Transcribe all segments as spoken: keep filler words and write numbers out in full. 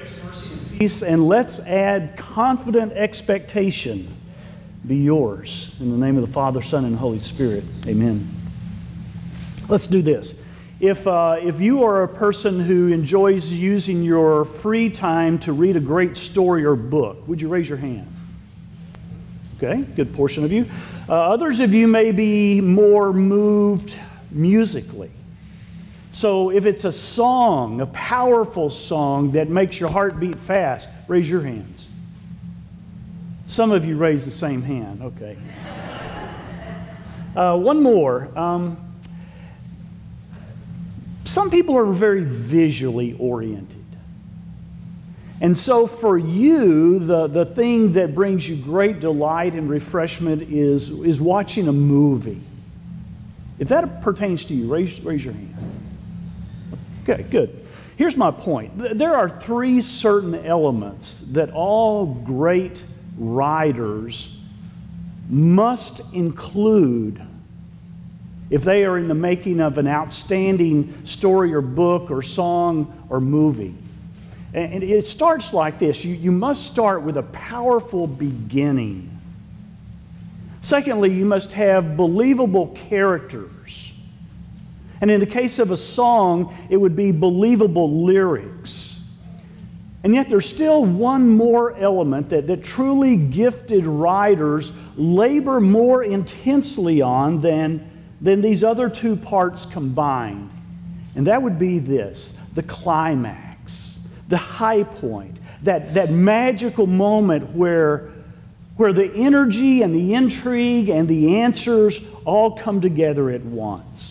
Grace, mercy, and peace, and let's add confident expectation be yours. In the name of the Father, Son, and Holy Spirit. Amen. Let's do this. If, uh, if you are a person who enjoys using your free time to read a great story or book, would you raise your hand? Okay, good portion of you. Uh, others of you may be more moved musically. So if it's a song, a powerful song that makes your heart beat fast, raise your hands. Some of you raise the same hand. Okay. Uh, one more. Um, some people are very visually oriented. And so for you, the, the thing that brings you great delight and refreshment is, is watching a movie. If that pertains to you, raise, raise your hand. Okay, good. Here's my point. There are three certain elements that all great writers must include if they are in the making of an outstanding story or book or song or movie. And it starts like this. You, you must start with a powerful beginning. Secondly, you must have believable characters. And in the case of a song, it would be believable lyrics. And yet there's still one more element that, that truly gifted writers labor more intensely on than, than these other two parts combined. And that would be this, the climax, the high point, that, that magical moment where, where the energy and the intrigue and the answers all come together at once.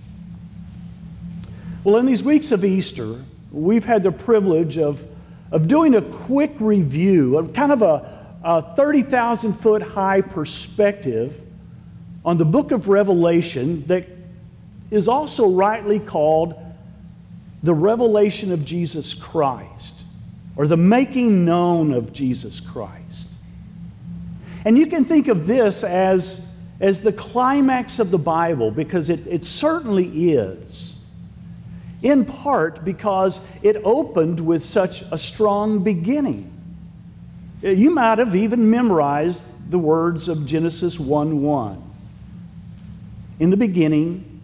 Well, in these weeks of Easter, we've had the privilege of, of doing a quick review, of kind of a, a thirty thousand foot high perspective on the book of Revelation that is also rightly called the revelation of Jesus Christ, or the making known of Jesus Christ. And you can think of this as, as the climax of the Bible, because it, it certainly is. In part because it opened with such a strong beginning. You might have even memorized the words of Genesis one one. In the beginning,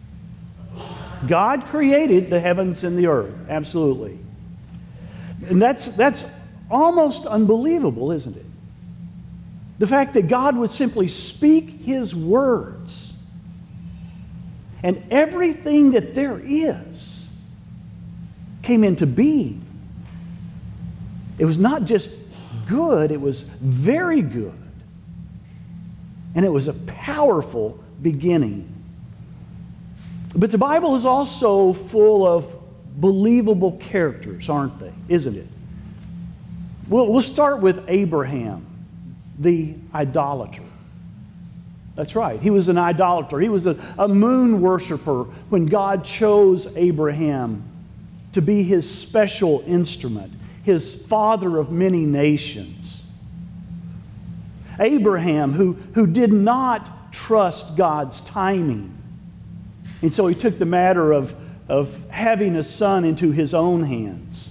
God created the heavens and the earth. Absolutely. And that's, that's almost unbelievable, isn't it? The fact that God would simply speak His words, and everything that there is came into being. It was not just good, it was very good. And it was a powerful beginning. But the Bible is also full of believable characters, aren't they? Isn't it? We'll, we'll start with Abraham, the idolater. That's right. He was an idolater. He was a, a moon worshiper when God chose Abraham to be His special instrument, His father of many nations. Abraham, who, who did not trust God's timing. And so he took the matter of, of having a son into his own hands.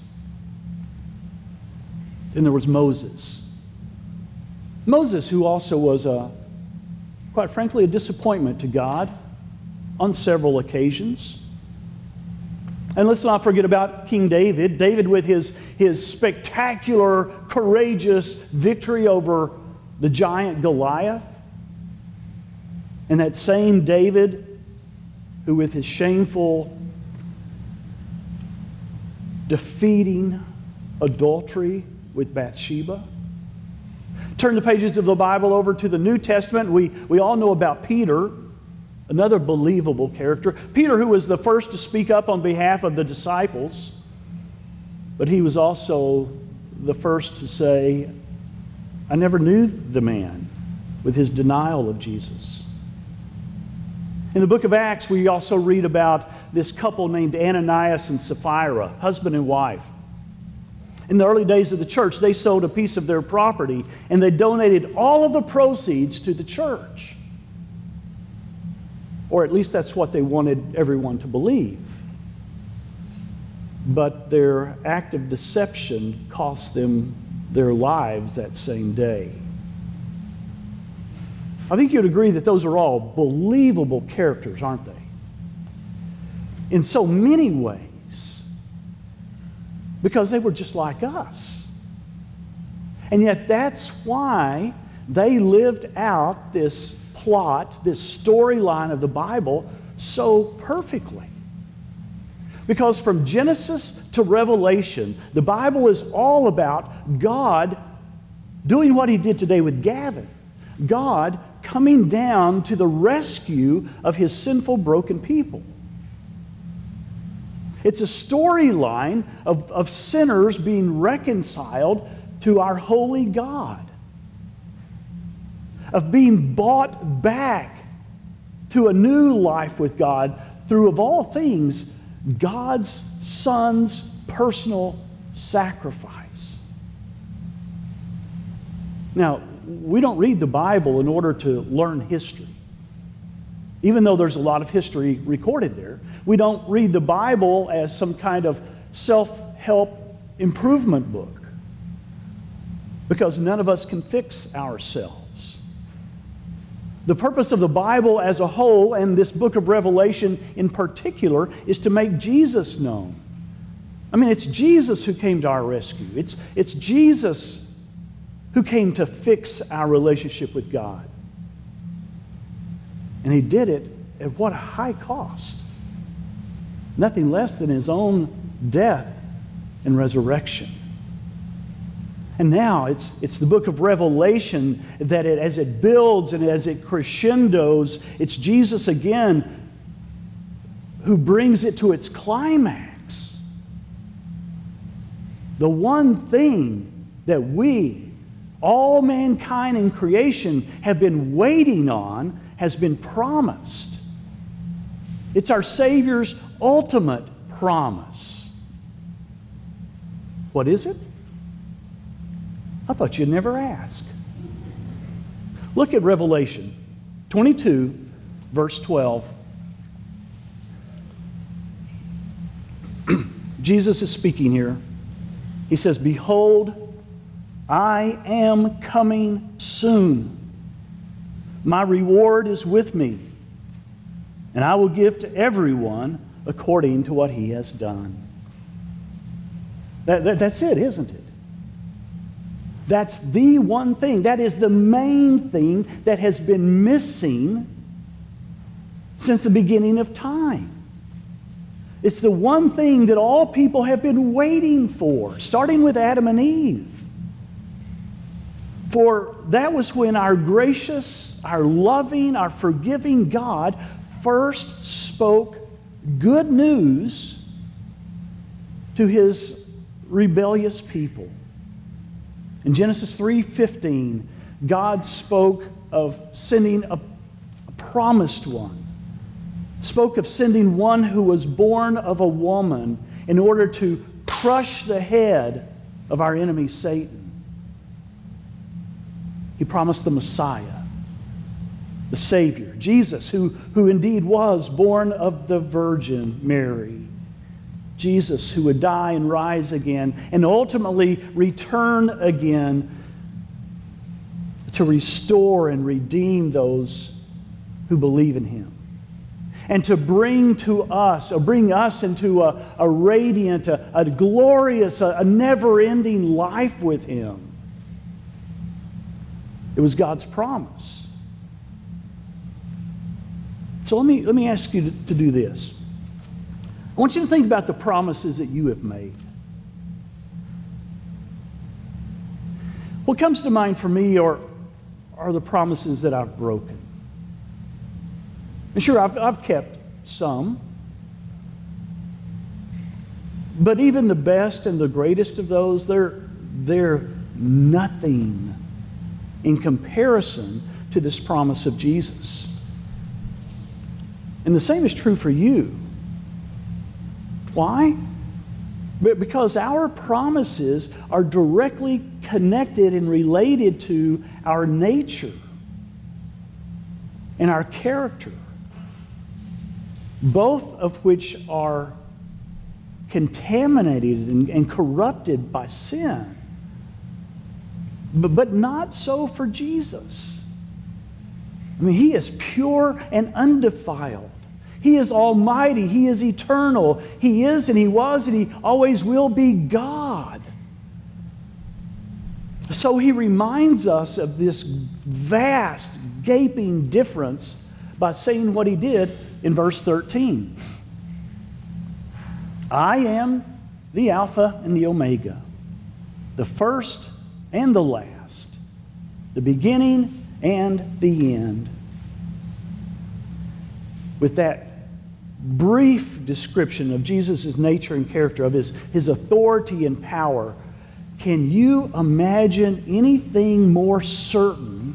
Then there was Moses. Moses, who also was, a, quite frankly, a disappointment to God on several occasions. And let's not forget about King David. David with his, his spectacular, courageous victory over the giant Goliath. And that same David who with his shameful defeating adultery with Bathsheba. Turn the pages of the Bible over to the New Testament. We, we all know about Peter, another believable character. Peter, who was the first to speak up on behalf of the disciples, but he was also the first to say, I never knew the man, with his denial of Jesus. In the book of Acts, we also read about this couple named Ananias and Sapphira, husband and wife. In the early days of the church, they sold a piece of their property and they donated all of the proceeds to the church. Or at least that's what they wanted everyone to believe. but their act of deception cost them their lives that same day. I think you'd agree that those are all believable characters, aren't they? In so many ways, because they were just like us. And yet that's why they lived out this plot, this storyline of the Bible so perfectly. Because from Genesis to Revelation, the Bible is all about God doing what He did today with Gavin. God coming down to the rescue of His sinful, broken people. It's a storyline of, of sinners being reconciled to our holy God, of being bought back to a new life with God through, of all things, God's Son's personal sacrifice. Now, we don't read the Bible in order to learn history. Even though there's a lot of history recorded there, we don't read the Bible as some kind of self-help improvement book, because none of us can fix ourselves. The purpose of the Bible as a whole, and this book of Revelation in particular, is to make Jesus known. I mean, it's Jesus who came to our rescue. It's, it's Jesus who came to fix our relationship with God. And He did it at what a high cost. Nothing less than His own death and resurrection. And now it's, it's the book of Revelation that it, as it builds and as it crescendos, it's Jesus again who brings it to its climax. The one thing that we, all mankind in creation, have been waiting on has been promised. It's our Savior's ultimate promise. What is it? I thought you'd never ask. Look at Revelation twenty-two, verse twelve. Jesus is speaking here. He says, "Behold, I am coming soon. My reward is with me, and I will give to everyone according to what he has done." That, that, that's it, isn't it? That's the one thing. That is the main thing that has been missing since the beginning of time. It's the one thing that all people have been waiting for, starting with Adam and Eve. For that was when our gracious, our loving, our forgiving God first spoke good news to His rebellious people. In Genesis three fifteen, God spoke of sending a, a promised one, spoke of sending one who was born of a woman in order to crush the head of our enemy Satan. He promised the Messiah, the Savior, Jesus, who, who indeed was born of the Virgin Mary. Jesus, who would die and rise again and ultimately return again to restore and redeem those who believe in Him. And to bring to us, or bring us into a, a radiant, a, a glorious, a, a never-ending life with Him. It was God's promise. So let me, let me ask you to, to do this. I want you to think about the promises that you have made. What comes to mind for me are, are the promises that I've broken. And sure, I've, I've kept some. But even the best and the greatest of those, they're, they're nothing in comparison to this promise of Jesus. And the same is true for you. Why? Because our promises are directly connected and related to our nature and our character, both of which are contaminated and, and corrupted by sin. But, but not so for Jesus. I mean, he is pure and undefiled. He is almighty. He is eternal. He is and he was and he always will be God. So he reminds us of this vast, gaping difference by saying what he did in verse thirteen. I am the Alpha and the Omega, the first and the last, the beginning and the end. With that brief description of Jesus' nature and character, of his, his authority and power, can you imagine anything more certain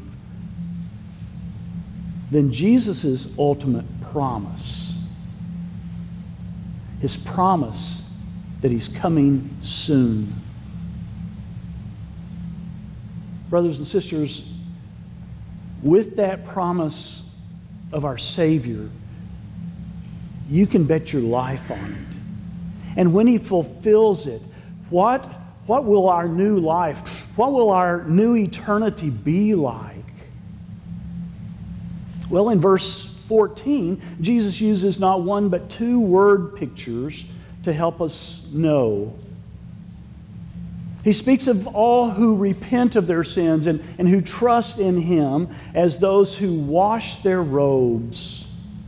than Jesus' ultimate promise? His promise that he's coming soon. Brothers and sisters, with that promise of our Savior, you can bet your life on it. And when he fulfills it, what, what will our new life, what will our new eternity be like? Well, in verse fourteen, Jesus uses not one but two word pictures to help us know. He speaks of all who repent of their sins and, and who trust in him as those who wash their robes.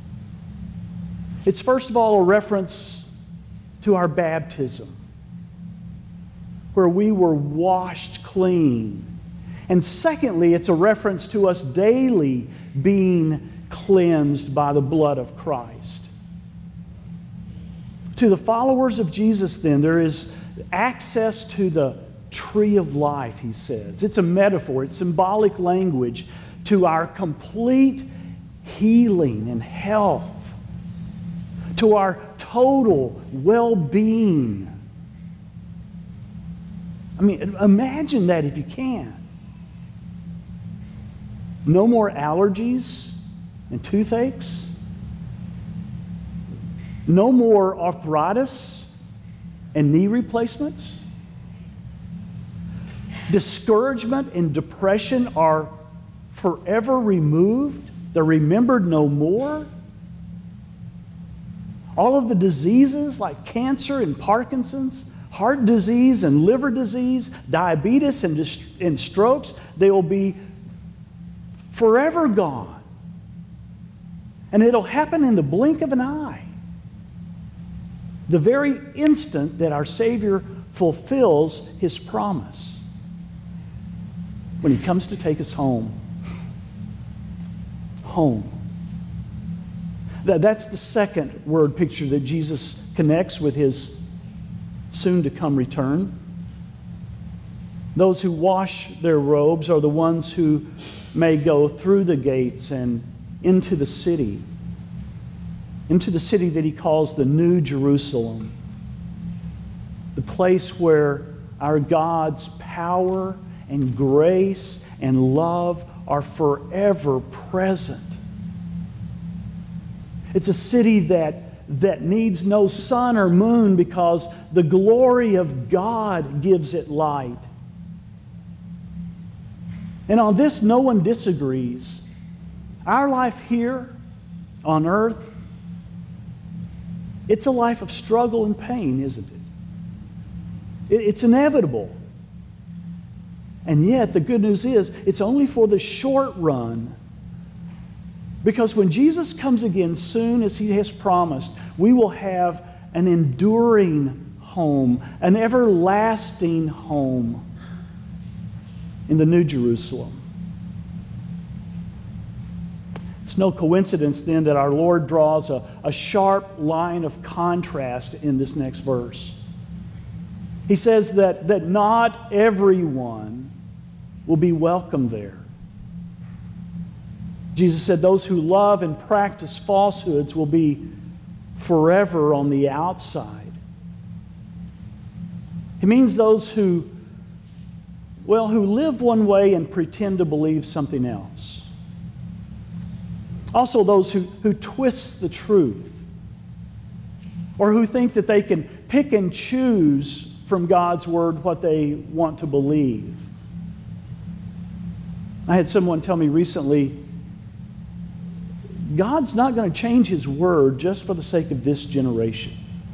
It's first of all a reference to our baptism, where we were washed clean. And secondly, it's a reference to us daily being cleansed by the blood of Christ. To the followers of Jesus, then, there is access to the tree of life, he says. It's a metaphor, it's symbolic language to our complete healing and health, to our total well-being. I mean, imagine that if you can. No more allergies and toothaches. No more arthritis and knee replacements. Discouragement and depression are forever removed. They're remembered no more. All of the diseases like cancer and Parkinson's, heart disease and liver disease, diabetes and, dist- and strokes, they will be forever gone. And it'll happen in the blink of an eye. The very instant that our Savior fulfills his promise. When he comes to take us home. Home. That, that's the second word picture that Jesus connects with his soon-to-come return. Those who wash their robes are the ones who may go through the gates and into the city, into the city that he calls the New Jerusalem, the place where our God's power and grace and love are forever present. It's a city that, that needs no sun or moon because the glory of God gives it light. And on this, no one disagrees. Our life here on earth, it's a life of struggle and pain, isn't it? it it's inevitable. And yet, the good news is, it's only for the short run. Because when Jesus comes again soon, as he has promised, we will have an enduring home, an everlasting home in the New Jerusalem. It's no coincidence then that our Lord draws a, a sharp line of contrast in this next verse. He says that, that not everyone will be welcome there. Jesus said those who love and practice falsehoods will be forever on the outside. He means those who, well, who live one way and pretend to believe something else. Also those who, who twist the truth, or who think that they can pick and choose from God's Word what they want to believe. I had someone tell me recently, God's not going to change His Word just for the sake of this generation.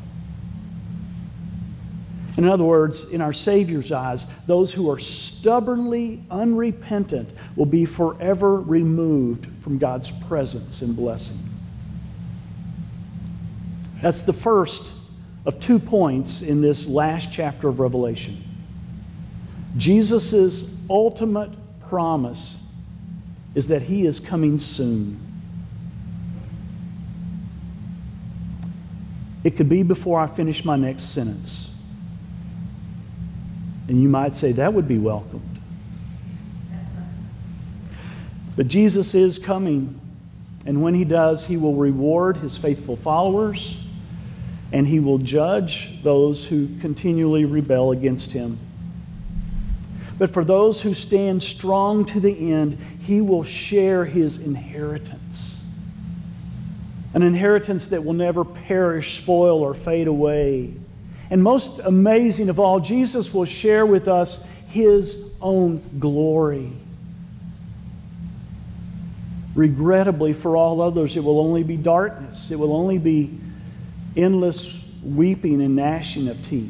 In other words, in our Savior's eyes, those who are stubbornly unrepentant will be forever removed from God's presence and blessing. That's the first of two points in this last chapter of Revelation. Jesus' ultimate promise is that He is coming soon. It could be before I finish my next sentence. And you might say, that would be welcomed. But Jesus is coming, and when He does, He will reward His faithful followers, and He will judge those who continually rebel against Him. But for those who stand strong to the end, He will share His inheritance. An inheritance that will never perish, spoil, or fade away. And most amazing of all, Jesus will share with us His own glory. Regrettably, for all others, it will only be darkness. It will only be endless weeping and gnashing of teeth.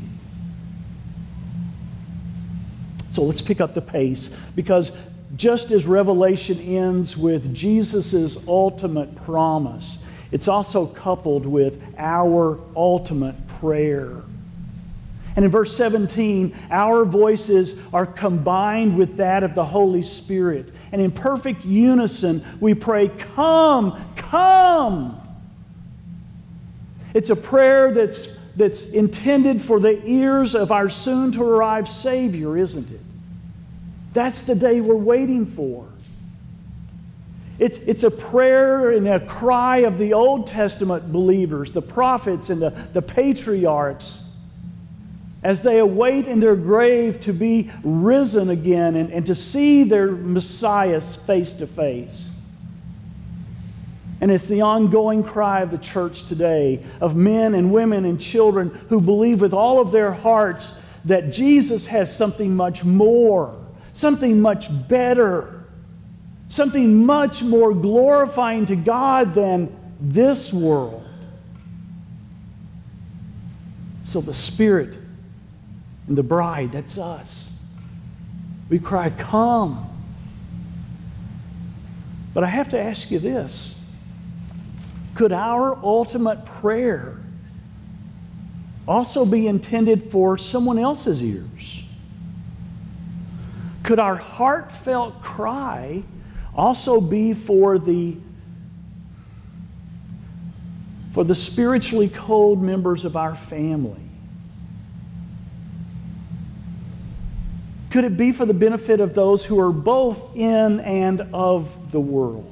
So let's pick up the pace, because just as Revelation ends with Jesus' ultimate promise, it's also coupled with our ultimate prayer. And in verse seventeen, our voices are combined with that of the Holy Spirit. And in perfect unison, we pray, "Come, come!" It's a prayer that's, that's intended for the ears of our soon-to-arrive Savior, isn't it? That's the day we're waiting for. It's, it's a prayer and a cry of the Old Testament believers, the prophets and the, the patriarchs, as they await in their grave to be risen again and, and to see their Messiah face to face. And it's the ongoing cry of the church today, of men and women and children who believe with all of their hearts that Jesus has something much more, something much better, something much more glorifying to God than this world. So the Spirit and the bride, that's us. We cry, "Come." But I have to ask you this. Could our ultimate prayer also be intended for someone else's ears? Could our heartfelt cry also be for the, for the spiritually cold members of our family? Could it be for the benefit of those who are both in and of the world?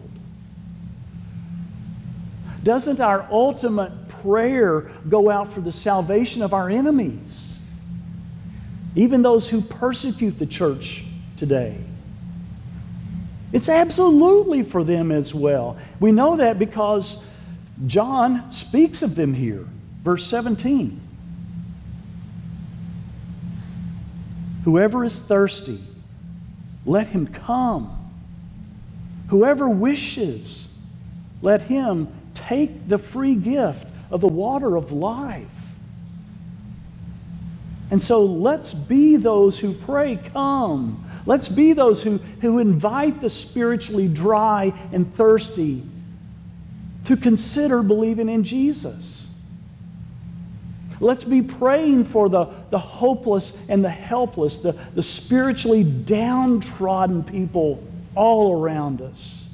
Doesn't our ultimate prayer go out for the salvation of our enemies? Even those who persecute the church today. It's absolutely for them as well. We know that because John speaks of them here. Verse seventeen. "Whoever is thirsty, let him come. Whoever wishes, let him take the free gift of the water of life." And so let's be those who pray, "Come." Let's be those who, who invite the spiritually dry and thirsty to consider believing in Jesus. Let's be praying for the, the hopeless and the helpless, the, the spiritually downtrodden people all around us.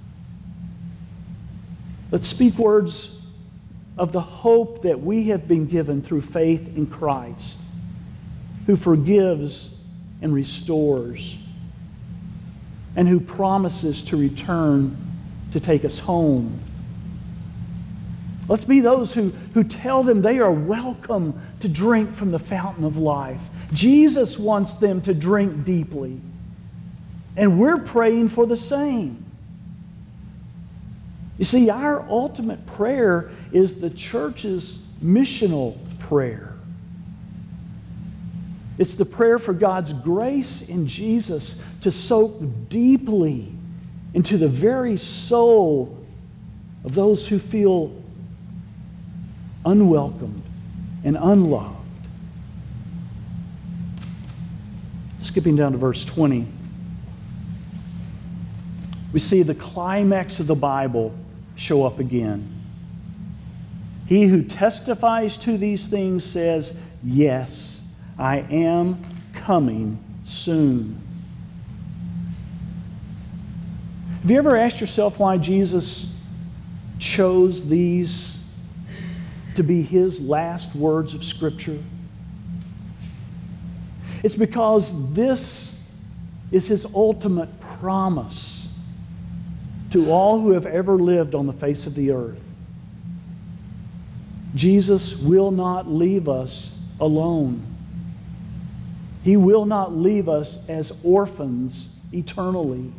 Let's speak words of the hope that we have been given through faith in Christ, who forgives and restores, and who promises to return to take us home. Let's be those who, who tell them they are welcome to drink from the fountain of life. Jesus wants them to drink deeply, and we're praying for the same. You see, our ultimate prayer is the church's missional prayer. It's the prayer for God's grace in Jesus to soak deeply into the very soul of those who feel unwelcomed and unloved. Skipping down to verse twenty, we see the climax of the Bible show up again. He who testifies to these things says, "Yes, I am coming soon." Have you ever asked yourself why Jesus chose these to be His last words of Scripture? It's because this is His ultimate promise to all who have ever lived on the face of the earth. Jesus will not leave us alone. He will not leave us as orphans eternally.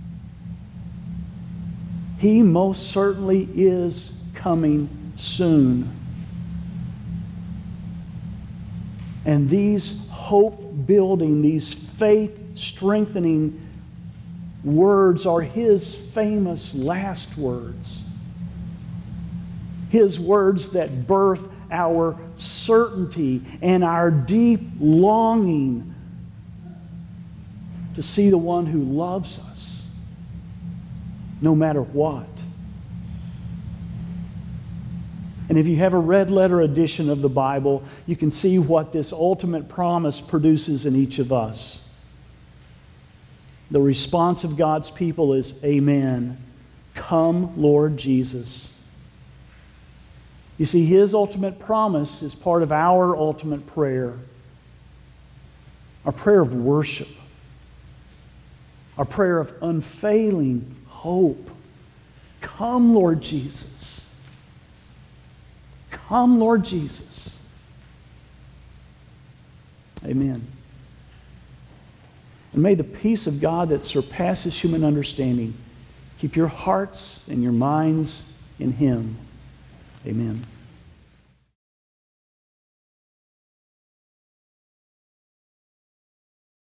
He most certainly is coming soon. And these hope-building, these faith-strengthening words are His famous last words. His words that birth our certainty and our deep longing to see the one who loves us, no matter what. And if you have a red letter edition of the Bible, you can see what this ultimate promise produces in each of us. The response of God's people is, "Amen. Come, Lord Jesus." You see, His ultimate promise is part of our ultimate prayer. Our prayer of worship. Our prayer of unfailing hope. Come, Lord Jesus. Come, Lord Jesus. Amen. And may the peace of God that surpasses human understanding keep your hearts and your minds in Him. Amen.